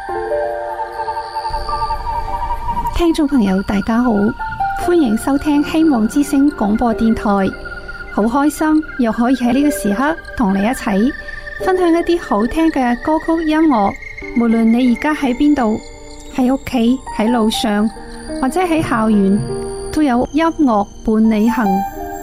聽眾朋友大家好，歡迎收聽希望之聲廣播電台。好開心又可以喺呢個時刻同你一齊分享一啲好聽嘅歌曲音樂。無論你而家喺邊度，喺屋企、喺路上或者喺校園，都有音樂伴你行。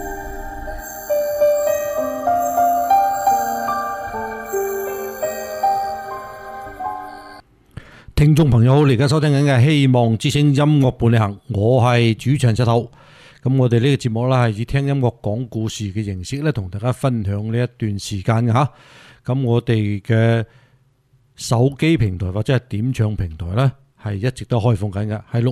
聽眾朋友好，你而家收聽緊嘅希望之聲音樂伴你行，我係主持人石頭。咁我哋呢個節目咧係以聽音樂講故事嘅形式咧，同大家分享呢一段時間嘅吓。咁我哋嘅手機平台或者係點唱平台咧，係一直都開放緊嘅，係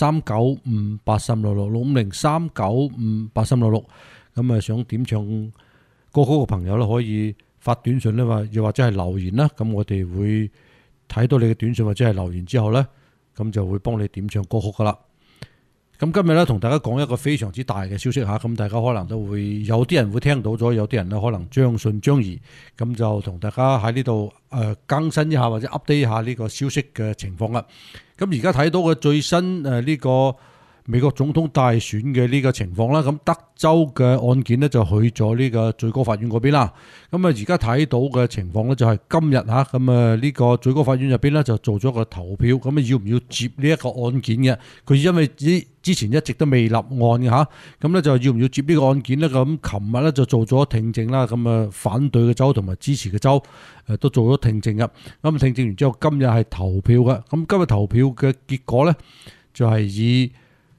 650-395-8366，650-395-8366。咁啊，想點唱歌曲嘅朋友咧，可以發短信咧，又或者係留言啦。咁我哋會睇到你嘅短信或者係留言之後呢，咁就會幫你點唱歌曲噶啦。咁今日呢，同大家講一個非常之大嘅消息吓，咁大家可能都會有啲人會聽到咗，有啲人呢可能將信將疑，咁就同大家喺呢度更新一下或者 update 一下呢個消息嘅情況啦。咁而家睇到嘅最新呢個美國總統大選嘅呢個情況啦，咁德州嘅案件呢就去咗呢個最高法院嗰邊啦。咁啊，而家睇到嘅情況呢就係今日吓，咁啊呢個最高法院入邊呢就做咗個投票，咁啊要唔要接呢一個案件嘅？佢因為之前一直都未立案嘅吓，咁呢就要唔要接呢個案件呢？咁琴日呢就做咗聽證啦，咁啊反對嘅州同埋支持嘅州都做咗聽證嘅。咁聽證完之後，今日係投票嘅。咁今日投票嘅結果呢就係以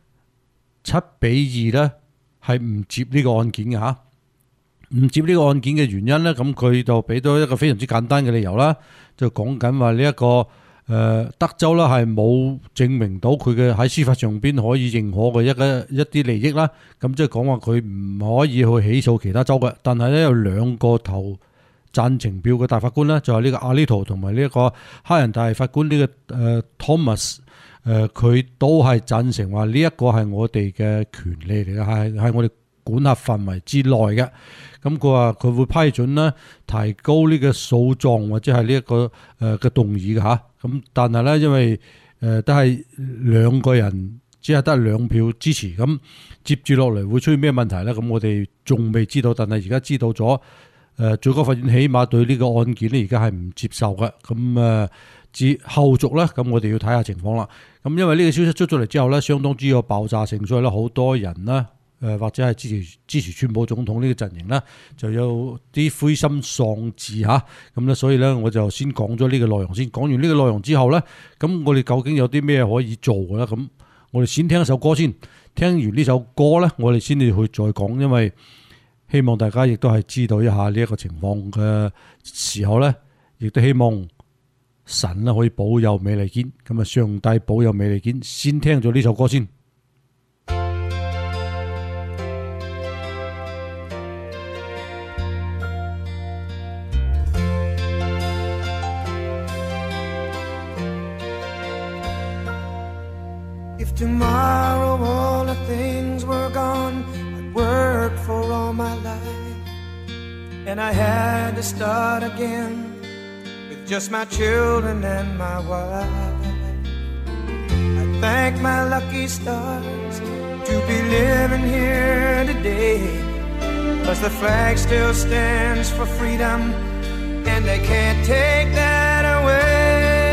7-2咧，係唔接呢個案件嘅吓，唔接呢個案件嘅原因咧，咁佢就俾到一個非常之簡單嘅理由啦，就講緊話呢一個德州啦係冇證明到佢嘅喺司法上邊可以認可嘅一啲利益啦，咁即係講話佢唔可以去起訴其他州嘅，但係咧有兩個投贊成票嘅大法官咧，就係呢個阿利圖同埋呢一個黑人大法官呢個Thomas。佢都係贊成話呢一個係我哋嘅權利嚟嘅，係我哋管轄範圍之內嘅。咁佢話佢會批准咧提高呢個訴狀或者係呢一個嘅動議嘅吓。咁但係咧因為都係兩個人只係得2票支持，咁接住落嚟會出現咩問題咧？咁我哋仲未知道，但係而家知道咗最高法院起碼對呢個案件咧而家係唔接受嘅。咁至後續咧，咁我哋要睇下情況啦。咁因為呢個消息出咗嚟之後咧，相當之有爆炸性，所以咧好多人咧，或者係支持川普總統呢個陣營咧，就有啲灰心喪志吓。咁咧，所以咧我就先講咗呢個內容先。講完呢個內容之後咧，咁我哋究竟有啲咩可以做嘅咧？咁我哋先聽一首歌先。聽完呢首歌咧，我哋先至去再講，因為希望大家亦都係知道一下呢一個情況嘅時候咧，亦都希望神可以保佑美利堅，咁啊上帝保佑美利堅。先聽咗呢首歌先。 If tomorrow all the things were gone I'd worked for all my life and I had to start again just my children and my wife. I thank my lucky stars to be living here today, 'cause the flag still stands for freedom and they can't take that away.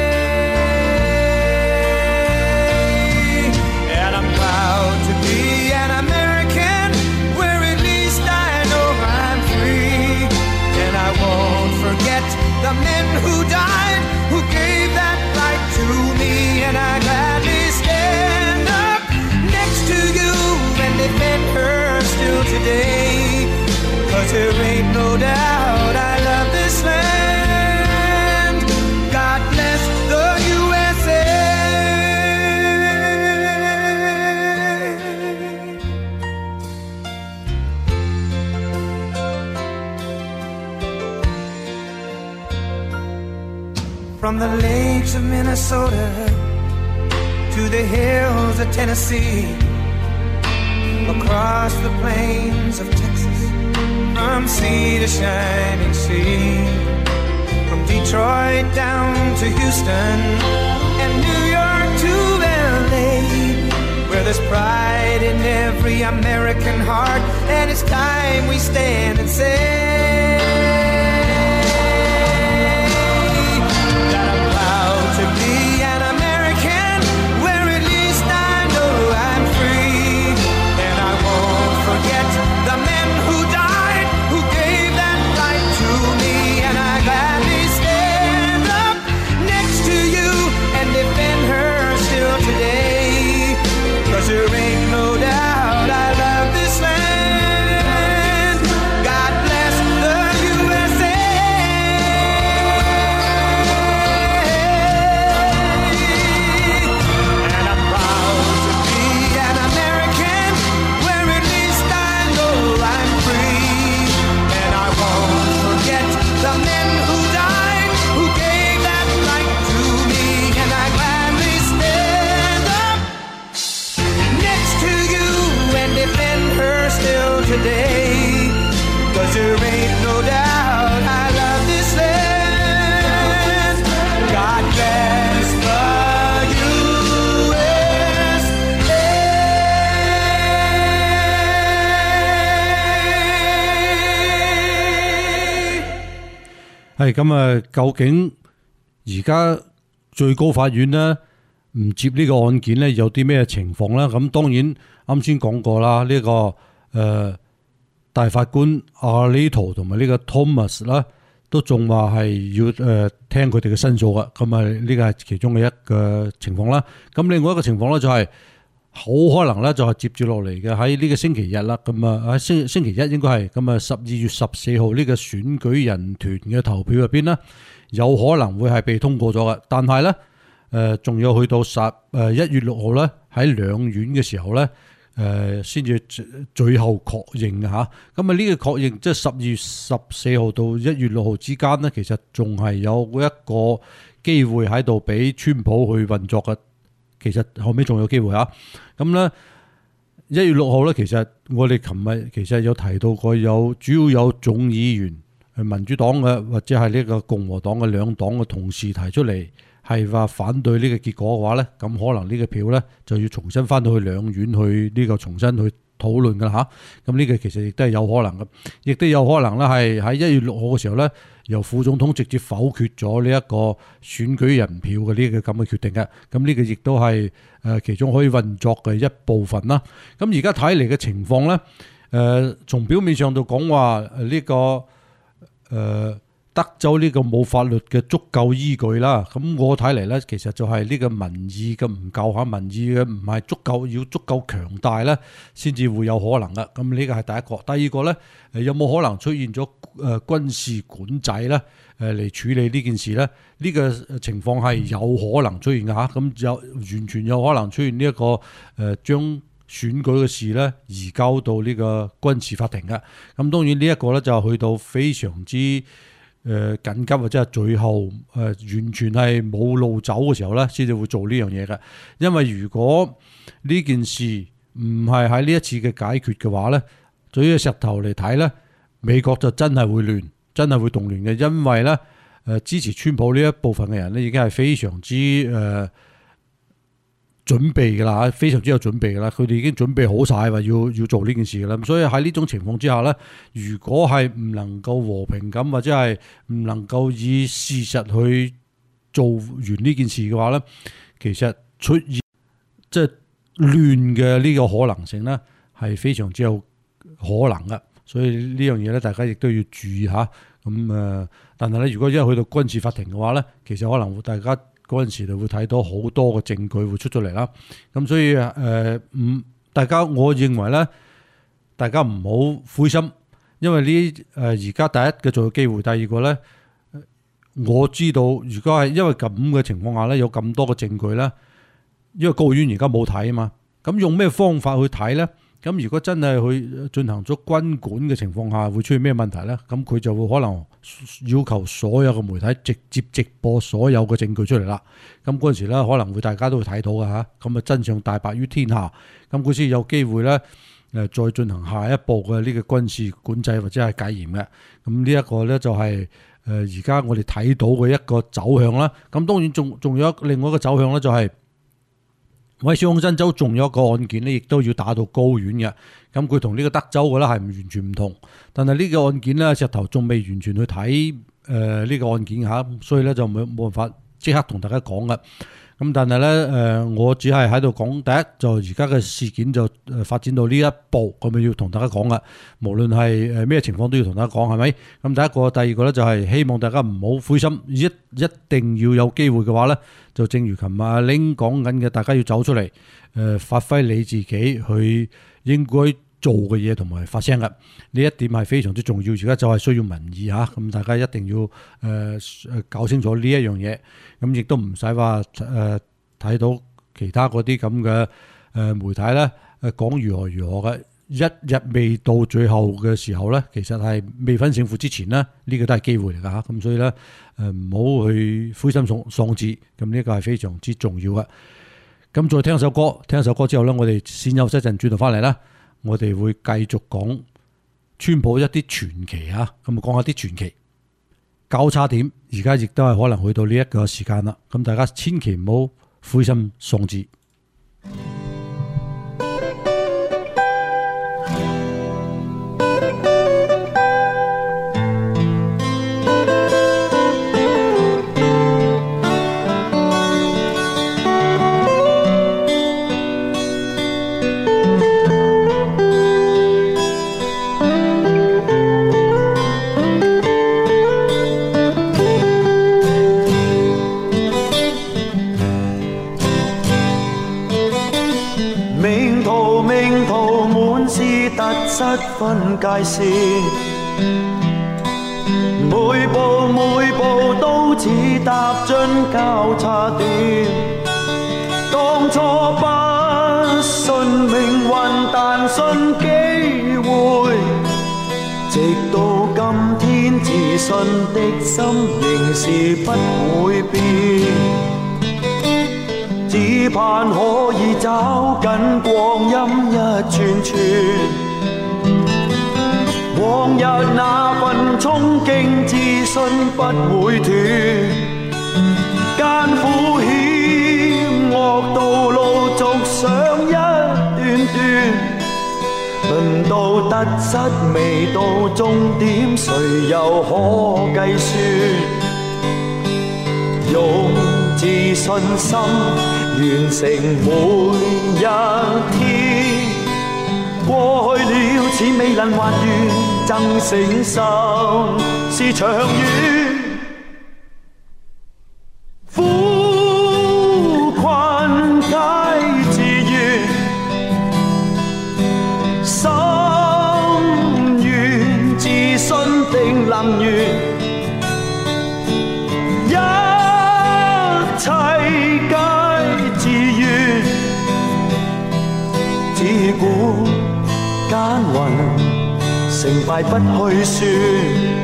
And I'm proud to be an American, where at least I know I'm free, and I won't forget the men who died, who gave that right to me, and I gladly stand up next to you and defend her still today, 'cause there ain't no doubt I love this land. God bless the USA. From the lakes of Minnesota to the hills of Tennessee, across the plains of Texas, from sea to shining sea, from Detroit down to Houston and New York to LA, where there's pride in every American heart, and it's time we stand and say that I'm proud to be an American, where at least I know I'm free, and I won't forget the men who died, who gave that right to me, and I gladly stand up next to you and defend her still today, 'cause there ain't no doubt I love this land. God bless the USA. And I'm proud to be an American, where at least I know I'm free, and I won't forget the men who died, who gave that right to me, and I gladly stand up next to you and defend her still today, 'cause there ain't no doubt I love this land. God bless the USA。 係咁啊，究竟而家最高法院咧唔接呢個案件咧，有啲咩情況咧？咁當然啱先講過啦，呢、個大法官阿里圖同埋呢個 Thomas 啦，都仲話係要聽佢哋嘅申訴嘅。咁啊，呢個係其中嘅一個情況啦。咁另外一個情況咧就係、好可能咧就係接住落嚟嘅喺呢個星期日啦，咁啊喺星期一應該係咁啊12月14號呢個選舉人團嘅投票入邊呢，有可能會係被通過咗嘅，但係咧仲有去到1月6號咧喺兩院嘅時候咧先至最後確認嚇，咁啊呢個確認即係12月14號到1月6號之間呢，其實仲係有一個機會喺度俾川普去運作嘅。其實後尾仲有機會嚇，咁咧1月6號咧，其實我哋琴日其實有提到過，主要有眾議員民主黨嘅或者係呢個共和黨嘅兩黨嘅同事提出嚟，係話反對呢個結果嘅話咧，咁可能呢個票咧就要重新翻到去兩院去呢個重新去討論㗎啦嚇。咁呢個其實亦都係有可能嘅，亦都有可能咧係喺1月6號嘅時候咧，由副總統直接否決咗呢一個選舉人票嘅呢個咁嘅決定嘅。咁呢個亦都係其中可以運作嘅一部分啦。咁而家睇嚟嘅情況咧，從表面上度講話呢個德州呢個冇法律嘅足夠依據啦，咁我睇嚟咧，其實就係呢個民意嘅唔夠嚇，民意嘅唔係足夠，要足夠強大咧，先至會有可能嘅。咁呢個係第一個，第二個咧，有冇可能出現咗軍事管制咧？嚟處理呢件事咧？呢個情況係有可能出現嘅嚇，咁完全有可能出現呢一個將選舉嘅事咧移交到呢個軍事法庭嘅。咁當然呢一個咧就去到非常之緊急或者係最後完全係冇路走嘅時候咧，先至會做呢樣嘢嘅。因為如果呢件事唔係喺呢一次嘅解決嘅話咧，對於石頭嚟睇咧，美國就真係會亂，真係會動亂嘅。因為咧支持川普呢一部分嘅人咧，已經係非常之準備㗎啦，非常之有準備㗎啦，佢哋已經準備好晒話要做呢件事㗎啦。所以喺呢種情況之下咧，如果係唔能夠和平咁，或者係唔能夠以事實去做完呢件事嘅話咧，其實出現即係亂嘅呢個可能性咧，係非常之有可能嘅。所以呢樣嘢咧，大家亦都要注意下。咁但係咧，如果一去到軍事法庭嘅話咧，其實可能大家嗰陣時就會睇到好多嘅證據會出咗嚟啦。咁所以大家我認為咧，大家唔好灰心，因為而家第一個做嘅機會，第二個咧，我知道如果係因為咁嘅情況下咧，有咁多嘅證據咧，因為高院而家冇睇啊嘛，咁用咩方法去睇咧？咁如果真係去進行咗軍管嘅情況下，會出現咩問題咧？咁佢就會可能要求所有嘅媒體直接直播所有嘅證據出嚟啦。咁嗰陣時咧，可能會大家都會睇到嘅嚇。咁啊，真相大白於天下。咁佢先有機會咧，再進行下一步嘅呢個軍事管制或者係戒嚴嘅。咁呢一個咧就係而家我哋睇到嘅一個走向啦。咁當然仲有另外一個走向咧，就係喺小康辛州仲有一個案件咧，亦都要打到高院嘅。咁佢同呢個德州嘅咧係完全唔同，但係呢個案件咧，石頭仲未完全去睇呢個案件嚇，所以咧就冇辦法即刻同大家講嘅。咁但係咧我只係喺度講第一，就而家嘅事件就發展到呢一步，咁咪要同大家講啦。無論係咩情況都要同大家講，係咪？咁第一個，第二個咧就係希望大家唔好灰心，一定要有機會嘅話咧，就正如琴日阿 Ling 講緊嘅，大家要走出嚟，發揮你自己去應該做嘅嘢同埋發聲嘅，呢一點係非常之重要。而家就係需要民意嚇，咁大家一定要搞清楚呢一樣嘢。咁亦都唔使話睇到其他嗰啲咁嘅媒體咧講如何如何嘅，一日未到最後嘅時候咧，其實係未分勝負之前咧，呢個都係機會嚟㗎嚇。咁所以咧唔好去灰心喪志，咁呢個係非常之重要嘅。咁再聽一首歌，聽一首歌之後咧，我哋先休息一陣，轉頭翻嚟啦。我哋會繼續講川普一啲傳奇嚇，咁講下啲傳奇交叉點，而家亦都係可能去到呢一個時間啦。咁大家千祈唔好灰心喪志。 失分界線，每步都似踏進交叉點。當初不信命運，但信機會，直到今天自信的心仍是不會變。只盼可以找緊光陰一串串。往日那份憧憬自信不會斷，艱苦險惡道路續上一段段，輪到得失未到終點，誰又可計算？用自信心完成每一天，過去了似未能還原，爭勝心是長遠。苦困皆自願，心願自信定能圓，一切皆自願，只管耕耘，成敗不去算。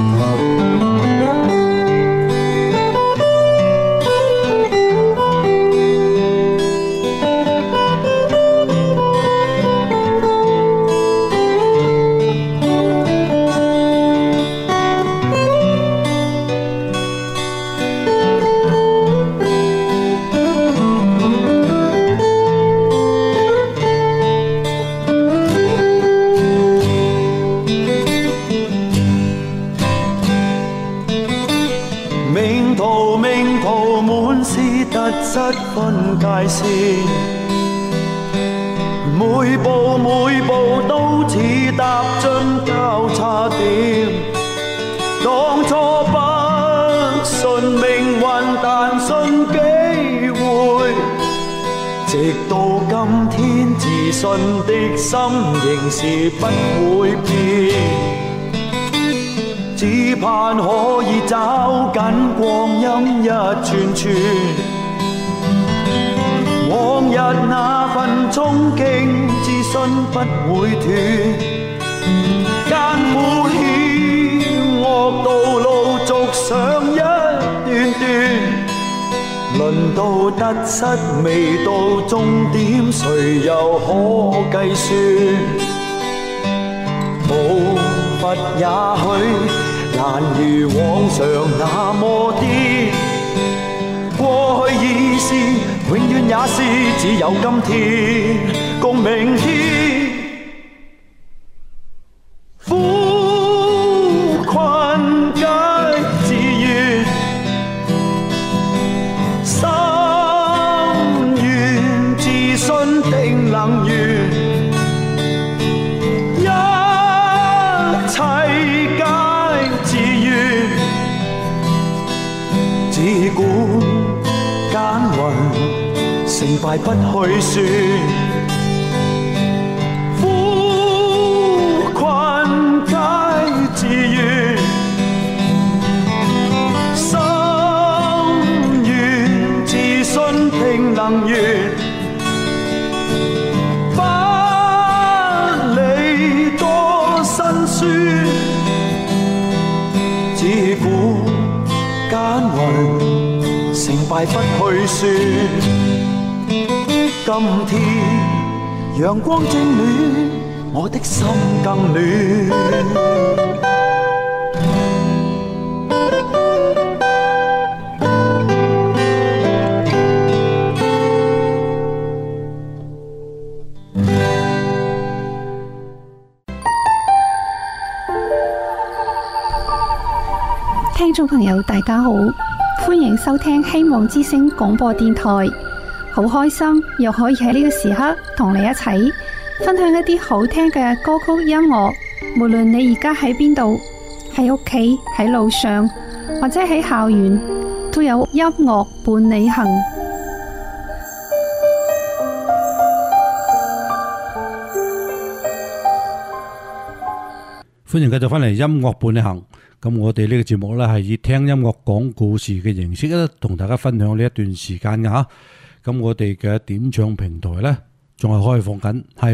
失分界線，每步都似踏進交叉點。當初不信命運，但信機會，直到今天自信的心仍是不會變。只盼可以找緊光陰一串串，往日那份憧憬自信不會斷，艱苦險惡道路續上一段段，輪到得失未到終點，誰又可計算？步伐也許難如往常那麼癲。過去已是，永遠也是，只有今天共明天。苦困皆自願，心願自信定能圓。一切皆自願，只管耕耘，成敗不去算。苦困皆自願，心願自信定能圓。不理多辛酸，只管耕耘，成敗不去算。今天陽光正暖，我的心更暖。 聽眾朋友大家好，歡迎收聽希望之聲廣播電台。好開心又可以喺呢個時刻同你一齊分享一啲好聽嘅歌曲音樂。無論你而家喺邊度，喺屋企、喺路上或者喺校園，都有音樂伴你行。 歡迎繼續翻嚟音樂伴你行。咁我哋呢個節目呢，係以聽音樂講故事嘅形式咧，同大家分享呢一段時間嘅吓。咁我哋嘅點唱平台呢，仲係開放緊，係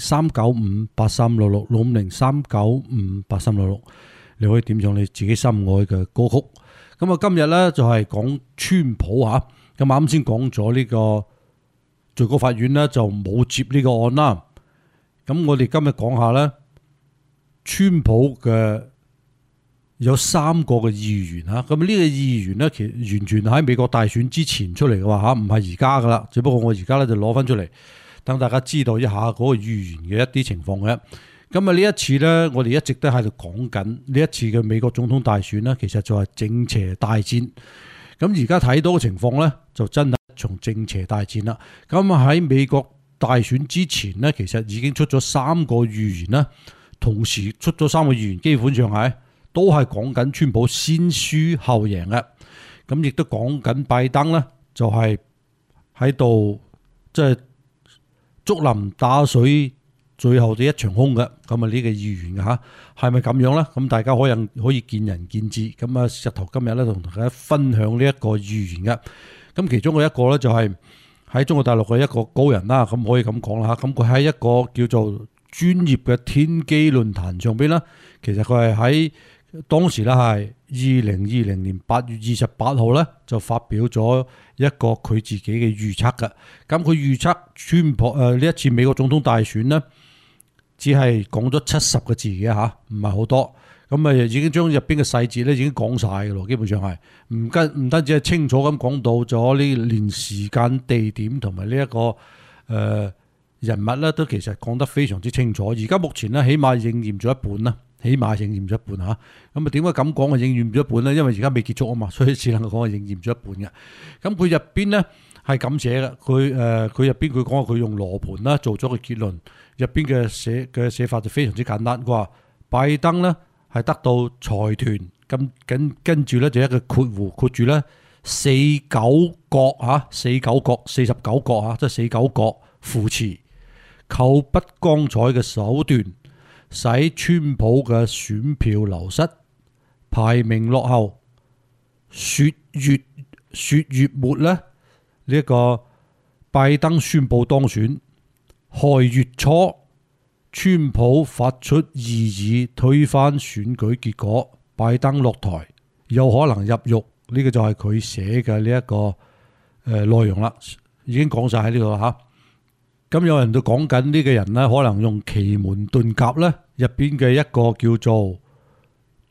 650-395-8366，650-395-8366，你可以點唱你自己心愛嘅歌曲。咁啊，今日呢，就係講川普吓。咁啱先講咗呢個最高法院呢，就冇接呢個案啦。咁我哋今日講下呢，川普嘅有3個嘅議員嚇，咁呢個議員咧，其實完全喺美國大選之前出嚟嘅話嚇，唔係而家噶啦，只不過我而家咧就攞翻出嚟，等大家知道一下嗰個議員嘅一啲情況嘅。咁啊呢一次咧，我哋一直都喺度講緊呢一次嘅美國總統大選咧，其實就係正邪大戰。咁而家睇到嘅情況咧，就真係從正邪大戰啦。咁喺美國大選之前咧，其實已經出咗3個議員啦，同時出咗3個議員，基本上係都係講緊川普先輸後贏嘅，咁亦都講緊拜登咧，就係喺度即係竹林打水最後嘅一場空嘅，咁啊呢個議員嘅嚇係咪咁樣咧？咁大家可以見仁見智。咁啊，石頭今日咧同大家分享呢一個議員嘅，咁其中嘅一個咧就係喺中國大陸嘅一個高人啦，咁可以咁講啦嚇。咁佢喺一個叫做專業嘅天機論壇上邊啦，其實佢係喺當時咧係2020年8月28號咧就發表咗一個佢自己嘅預測嘅。咁佢預測川普呢一次美國總統大選呢，只係講咗70個字嘅嚇，唔係好多。咁啊已經將入邊嘅細節咧已經講晒嘅咯，基本上係唔單止係清楚咁講到咗呢連時間地點同埋呢一個人物咧，都其實講得非常之清楚。而家目前咧起碼應驗咗一半啦。起碼應驗咗一半嚇，咁啊點解咁講啊？應驗咗一半咧，因為而家未結束啊嘛，所以只能夠講係應驗咗一半嘅。咁佢入邊咧係咁寫嘅，佢入邊佢講話佢用羅盤啦做咗個結論，入邊嘅寫法就非常之簡單。佢話拜登咧係得到財團，咁跟住咧就一個括住咧49國嚇49國49國嚇，即係49國扶持，靠不光彩嘅手段，使川普嘅選票流失，排名落後。雪月末咧，呢一個拜登宣布當選，亥月初川普發出異議推翻選舉結果，拜登落台，有可能入獄。呢個就係佢寫嘅呢一個內容啦，已經講晒喺呢度啦嚇。咁有人就講緊呢個人咧，可能用奇門遁甲咧入邊嘅一個叫做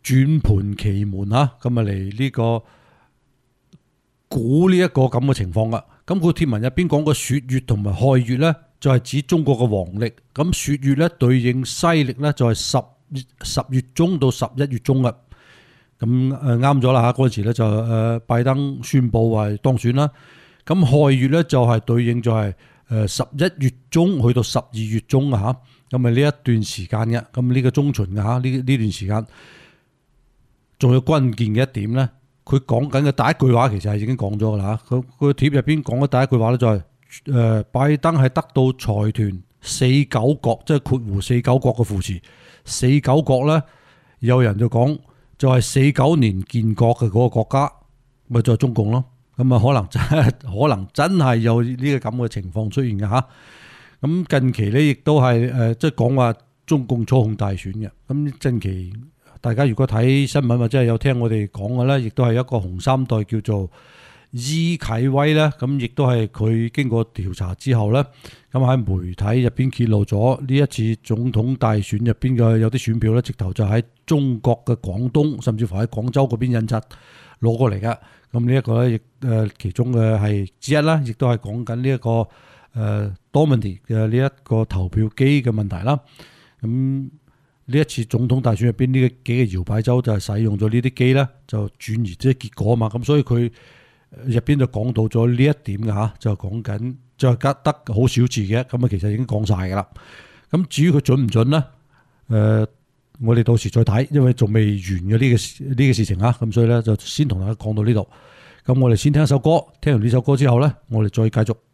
轉盤奇門嚇，咁啊嚟呢個估呢一個咁嘅情況噶。咁佢貼文入邊講個雪月同埋亥月咧，就係指中國嘅黃曆。咁雪月咧對應西曆咧，就係十月中到11月中嘅。咁啱咗啦嚇，嗰陣時咧就拜登宣佈話當選啦。咁亥月咧就係對應就係11月中去到12月中啊嚇。咁啊呢一段時間嘅，咁呢個中旬嘅嚇呢段時間，仲有關鍵嘅一點咧。佢講緊嘅第一句話其實係已經講咗噶啦，佢個貼入邊講嘅第一句話咧就係拜登係得到財團四九國，即係括弧四九國嘅扶持。四九國咧，有人就講就係49年建國嘅嗰個國家，咪就係中共咯。咁啊可能真係有呢個咁嘅情況出現嘅嚇。咁近期咧亦都係即係講話中共操控大選嘅。咁近期。大家如果睇新聞或者係有聽我哋講嘅咧，亦都係一個紅三代叫做伊啟威咧，咁亦都係佢經過調查之後咧，咁喺媒體入邊揭露咗呢一次總統大選入邊嘅有啲選票咧，直頭就喺中國嘅廣東，甚至乎喺廣州嗰邊印刷攞過嚟嘅。咁呢一個咧亦其中嘅係之一啦，亦都係講緊呢一個Dominion 嘅呢一個投票機嘅問題啦。咁呢一次總統大選入邊呢幾個搖擺州就係使用咗呢啲機咧，就轉移啲結果啊嘛，咁所以佢入邊就講到咗呢一點嘅嚇，就講緊就係得好少字嘅，咁啊其實已經講晒㗎啦。咁至於佢準唔準咧？我哋到時再睇，因為仲未完嘅呢個事情啊，咁所以咧就先同大家講到呢度。咁我哋先聽一首歌，聽完呢首歌之後咧，我哋再繼續。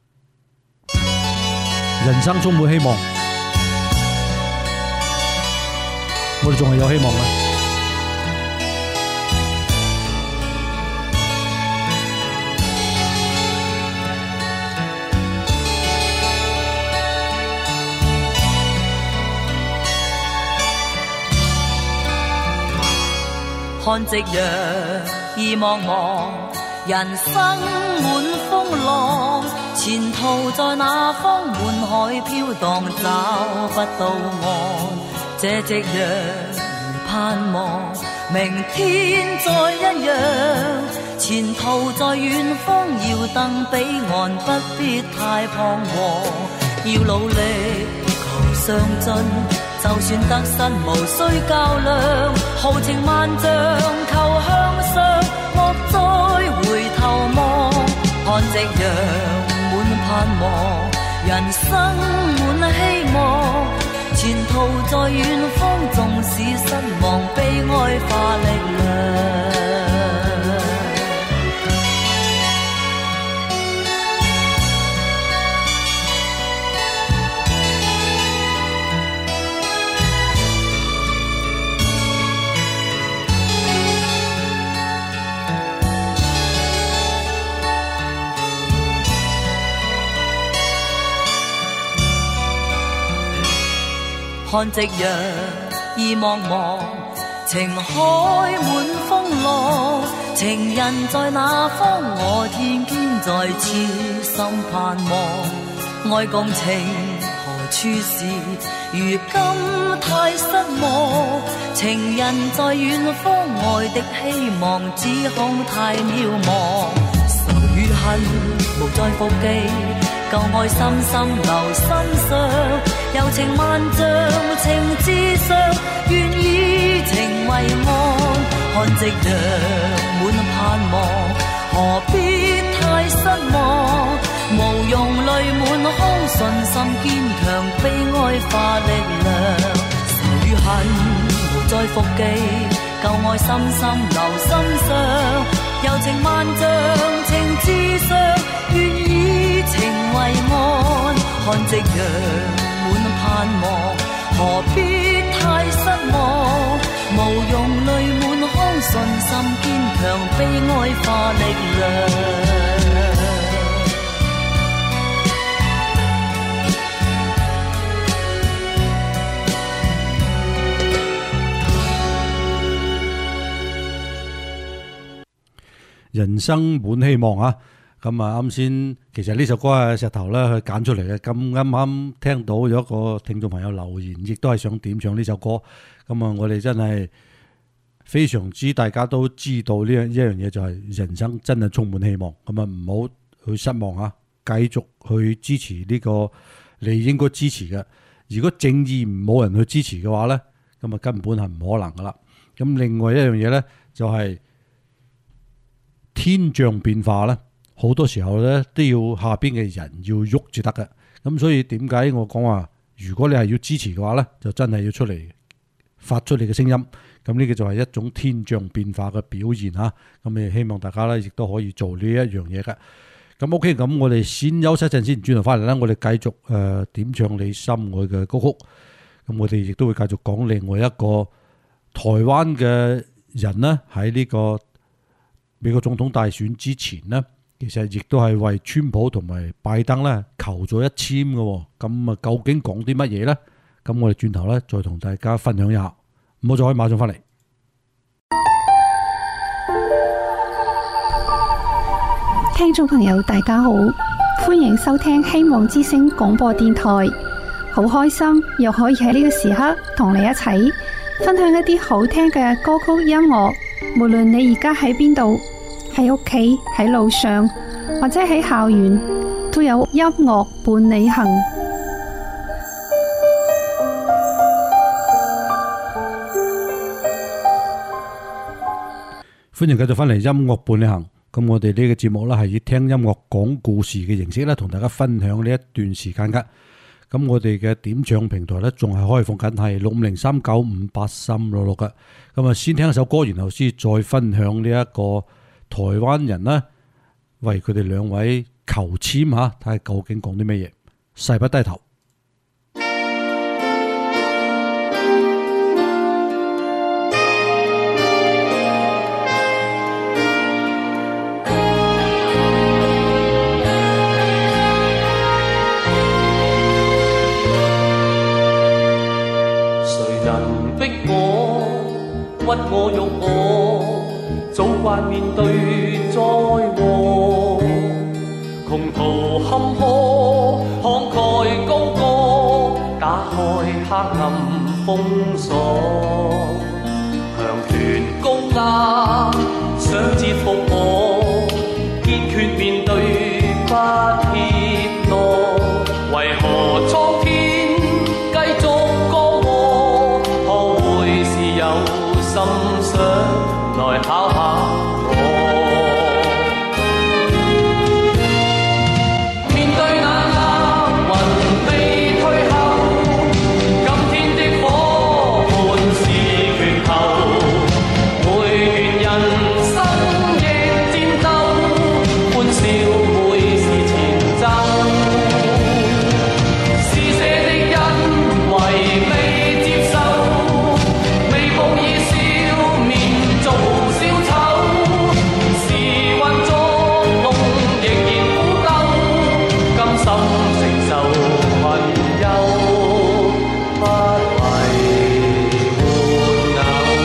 人生充滿希望。我哋仲係有希望嘅。 看夕陽意茫茫，人生滿風浪，前途在哪方？滿海飄蕩，找不到岸。這夕陽如盼望，明天再一樣。前途在遠方，要登彼岸，不必太彷徨。要努力求上進，就算得失無需較量。豪情萬丈，求向上，莫再回頭望。看夕陽滿盼望，人生滿希望。前途在遠方，縱使失望，悲哀化力量。看夕陽意茫茫，情海滿風浪。情人在哪方？我天天在痴心盼望。愛共情何處是？如今太失望。情人在遠方，愛的希望只恐太渺茫。仇與恨無再復記，舊愛深深留心上。柔情萬丈，情至上，願以情為岸。看夕陽滿盼望，何必太失望？無用淚滿腔，信心堅強，悲哀化力量。仇與恨無再復記，舊愛深深留心上。柔情萬丈，情至上，願以情為岸。看夕陽滿盼望，何必太失望？無用淚滿腔，信心堅強，悲哀化力量。 人生滿希望啊！咁啊，啱先其實呢首歌係石頭咧去揀出嚟嘅，咁啱聽到有一個聽眾朋友留言，亦都係想點唱呢首歌。咁啊，我哋真係非常之大家都知道呢一樣嘢就係人生真係充滿希望，咁啊唔好去失望啊，繼續去支持呢個你應該支持嘅。如果正義冇人去支持嘅話咧，咁啊根本係唔可能噶啦。咁另外一樣嘢咧就係天象變化咧，好多時候咧都要下邊嘅人要喐至得嘅。咁所以點解我講話，如果你係要支持嘅話咧，就真係要出嚟發出你嘅聲音。咁呢個就係一種天象變化嘅表現嚇。咁亦希望大家咧亦都可以做呢一樣嘢嘅。咁 OK，咁我哋先休息一陣先，轉頭翻嚟咧，我哋繼續點唱你心愛嘅歌曲。咁我哋亦都會繼續講另外一個台灣嘅人呢，喺呢個美國總統大選之前呢，其實亦都係為川普同埋拜登咧求咗一簽嘅。咁啊，究竟講啲乜嘢咧？咁我哋轉頭咧再同大家分享一下。唔好再可以馬上翻嚟。 聽眾朋友大家好，歡迎收聽希望之聲廣播電台。好開心又可以喺呢個時刻同你一齊分享一啲好聽嘅歌曲音樂。無論你而家喺邊度，喺屋企、喺路上或者喺校園，都有音樂伴你行。 歡迎繼續翻嚟音樂伴你行。咁我哋呢個節目咧係以聽音樂講故事嘅形式咧，同大家分享呢一段時間噶。咁我哋嘅點唱平台咧仲係開放緊，係650395836嘅。咁啊，先聽一首歌，然後先再分享呢一個台灣人呢，為佢哋兩位求簽吓，睇下究竟講啲咩嘢。誓不低頭。 屈我辱我，早慣面對災禍，窮途坎坷，慷慨高歌，打開黑暗封鎖，強權高壓想折服我，堅決面對不怯懦，為何蒼天繼續降禍，可會是有心想來考考我，面對那厄運未退後，今天的夥伴是拳頭，每段人生亦戰鬥，歡笑每是前奏，施捨的恩惠未接受，未報以做小丑，時運作弄仍然苦鬥，甘心承受困憂，不為玩偶。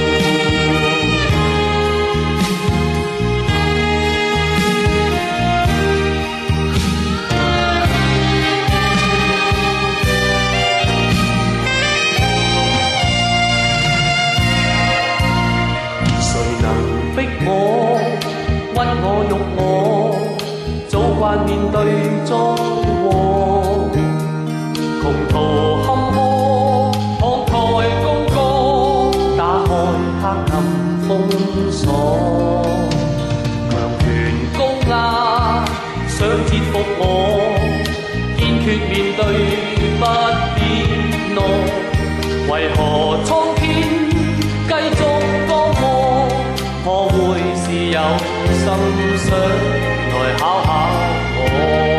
逼我，屈我，辱我，早慣面對災禍，窮途坎坷，慷慨高歌，打開黑暗封鎖，強權高壓想折服我，堅決面對不怯懦，為何蒼天繼續降禍，可會是有心想來考考我？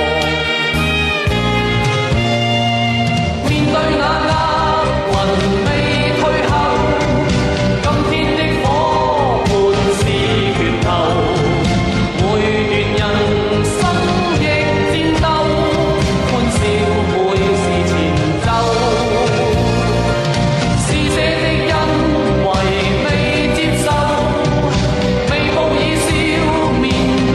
面對那厄運未退後，今天的夥伴是拳頭，每段人生亦戰鬥，歡笑每是前奏，施捨的恩惠未接受，未報以笑面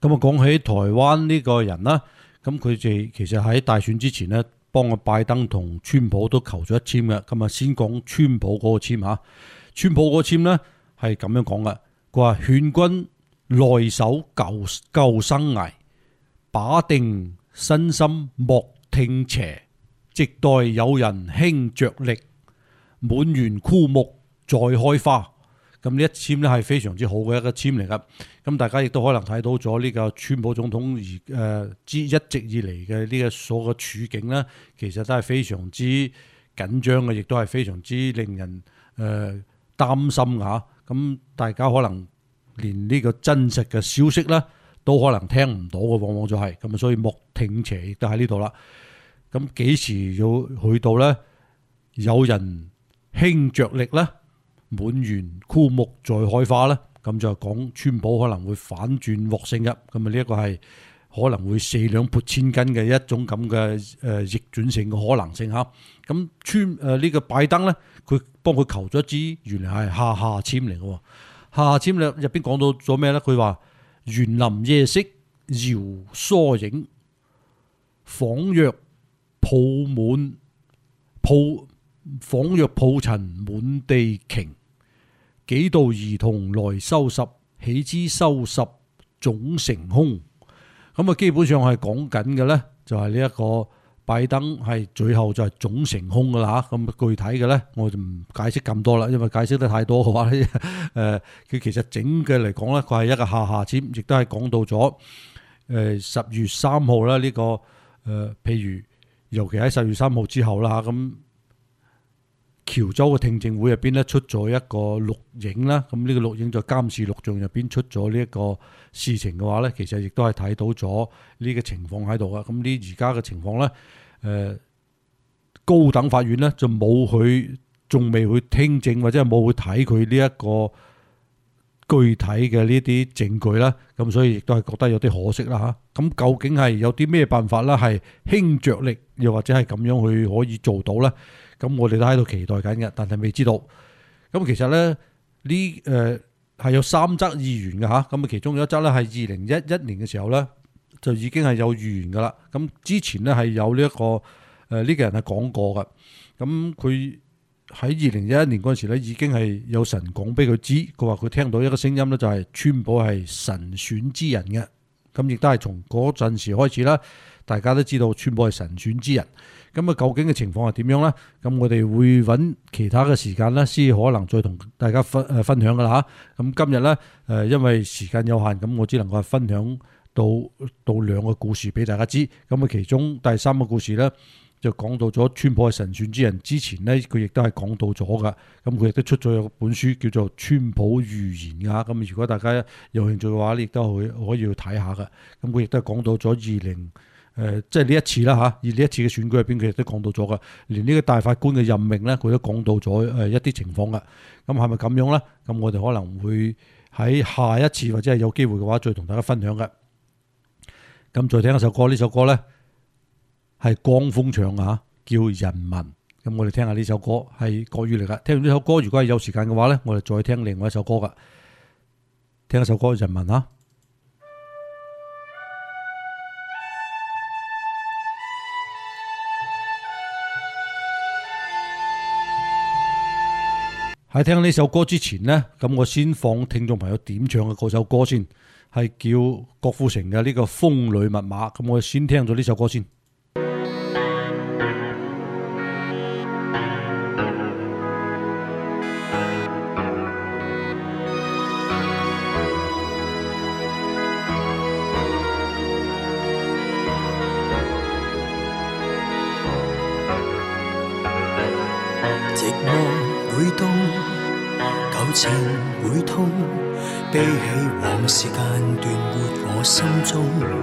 咁啊，講起台灣呢個人啦，咁佢哋其實喺大選之前呢，幫阿拜登同川普都求咗一簽嘅。咁啊，先講川普嗰個簽嚇。川普嗰個簽呢係咁樣講嘅，佢話勸君內守舊生涯，把定身心莫聽邪，直待有人興着力，滿園枯木再開花。咁呢一簽咧係非常之好嘅一個簽嚟噶。咁大家亦都可能睇到咗呢個川普總統一直以嚟嘅呢個所個處境咧，其實都係非常之緊張嘅，亦都係非常之令人擔心㗎。咁大家可能連呢個真實嘅消息咧都可能聽唔到嘅，往往就係咁啊。所以莫聽邪亦都喺呢度啦。咁幾時要去到咧？有人興着力咧？滿園枯木再開花咧，咁就講川普可能會反轉獲勝嘅，咁啊呢一個係可能會四兩撥千斤嘅一種咁嘅逆轉性嘅可能性嚇。咁呢個拜登咧，佢幫佢求咗一支原來係下簽嚟嘅，下簽入邊講到咗咩咧？佢話園林夜色搖疏影，仿若抱塵滿地瓊。幾度兒童來收拾，豈知收拾總成空。咁啊，基本上係講緊嘅咧，就係呢一個拜登係最後就係總成空噶啦嚇。咁具體嘅咧，我就唔解釋咁多啦，因為解釋得太多嘅話咧，佢其實整嘅嚟講咧，佢係一個下簽，亦都係講到咗10月3號啦。呢個譬如尤其喺10月3號之後啦嚇咁。僑州嘅聽證會入邊咧出咗一個錄影啦，咁呢個錄影就監視錄像入邊出咗呢一個事情嘅話咧，其實亦都係睇到咗呢個情況喺度啊。咁呢而家嘅情況咧，高等法院咧就冇去，仲未去聽證或者係冇去睇佢呢一個具體嘅呢啲證據啦。咁所以亦都係覺得有啲可惜啦嚇。咁究竟係有啲咩辦法啦，係興着力，又或者係咁樣去可以做到咧？咁我哋都喺度期待緊嘅，但係未知道。咁其實咧呢係有3則預言嘅嚇。咁啊其中有一則咧係2011年嘅時候咧就已經係有預言噶啦。咁之前咧係有呢一個呢個人係講過嘅。咁佢喺2011年嗰陣時咧已經係有神講俾佢知，佢話佢聽到一個聲音咧就係川普係神選之人嘅。咁亦都係從嗰陣時開始啦，大家都知道川普係神選之人。咁啊，究竟嘅情況係點樣咧？咁我哋會揾其他嘅時間咧，先可能再同大家分享噶啦嚇。咁今日咧因為時間有限，咁我只能夠分享到2個故事俾大家知。咁啊，其中第3個故事咧就講到咗川普係神選之人之前咧，佢亦都係講到咗噶。咁佢亦都出咗有本書叫做《川普預言》噶。咁如果大家有興趣嘅話，亦都可以去睇下噶。咁佢亦都係講到咗即係呢一次啦嚇，而呢一次嘅選舉入邊，佢亦都講到咗噶，連呢個大法官嘅任命咧，佢都講到咗一啲情況噶。咁係咪咁樣咧？咁我哋可能會喺下一次或者係有機會嘅話，再同大家分享嘅。咁再聽一首歌，呢首歌咧係江峰唱嘅嚇，叫《人民》。咁我哋聽下呢首歌係國語嚟噶。聽完呢首歌，如果係有時間嘅話咧，我哋再聽另外一首歌噶。聽一首歌《人民》嚇。喺聽呢首歌之前呢，咁我先放聽眾朋友點唱嘅嗰首歌先，係叫郭富城嘅呢個《風裏密碼》。咁我先聽咗呢首歌先。 寂寞會凍，舊情會痛，悲喜往事間斷活我心中。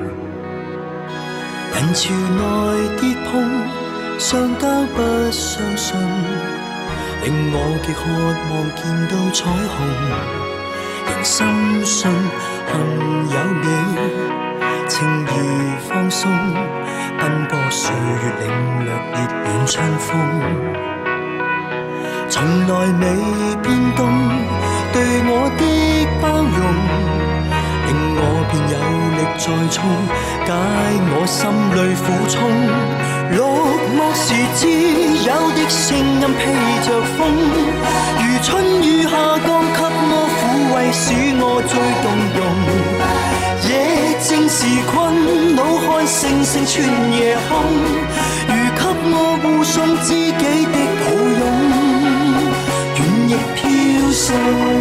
人潮內跌碰，相交不相信，令我極渴望見到彩虹。仍深信幸有你，情義放鬆，奔波歲月領略熱戀春風。從來未變動，對我的包容，令我便有力再衝，解我心裏苦衷。落寞時只有的聲音披着風，如春雨下降給我撫慰，使我最動容。夜靜時困惱看星星穿夜空，如給我護送知己的抱擁，遠翼飄送。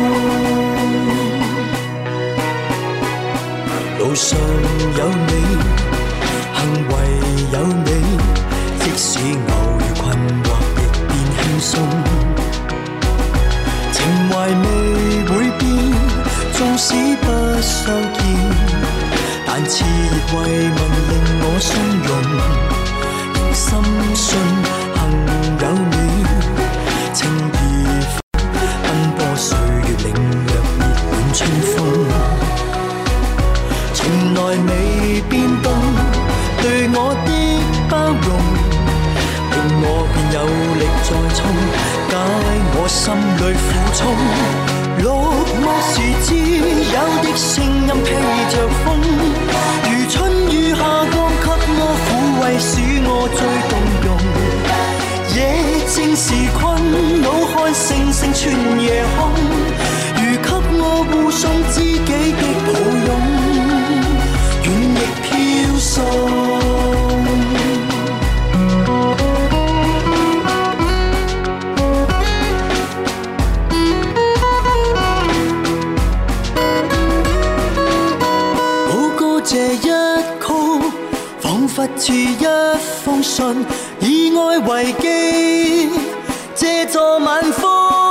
路上有你，幸為有你，即使偶遇困惑亦變輕鬆。情懷未會變，縱使不相見，但熾熱慰問令我鬆容。仍深信幸有你，情義奔波歲月領略熱暖春風。從來未變動，對我的包容，令我便有力再衝，解我心裏苦衷。落寞時只有的聲音披着風，如春雨下降給我撫慰，使我最動容。夜靜時困惱看星星穿夜空，如給我護送知己的抱擁，遠翼飄送。補歌這一曲，彷彿似一封信，以愛為基，借助晚風。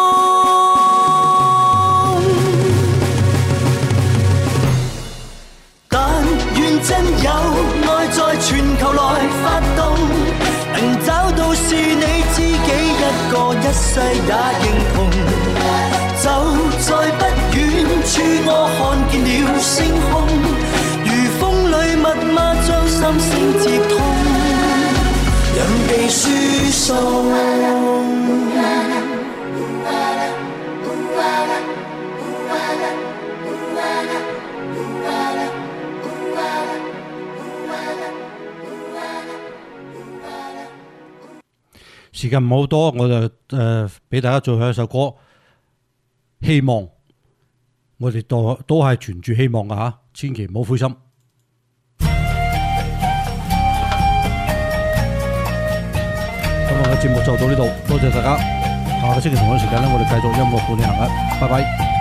真有愛在全球來發動，能找到是你知己一個，一世也認同。就在不遠處，我看見了星空，如風裏密碼將心聲接通，讓地輸送。 時間唔好多，我就俾大家最後一首歌，希望我哋都係存住希望㗎吓，千祈唔好灰心。今日嘅節目就到呢度，多謝大家。下個星期同樣時間咧，我哋繼續音樂伴你行啦，拜拜。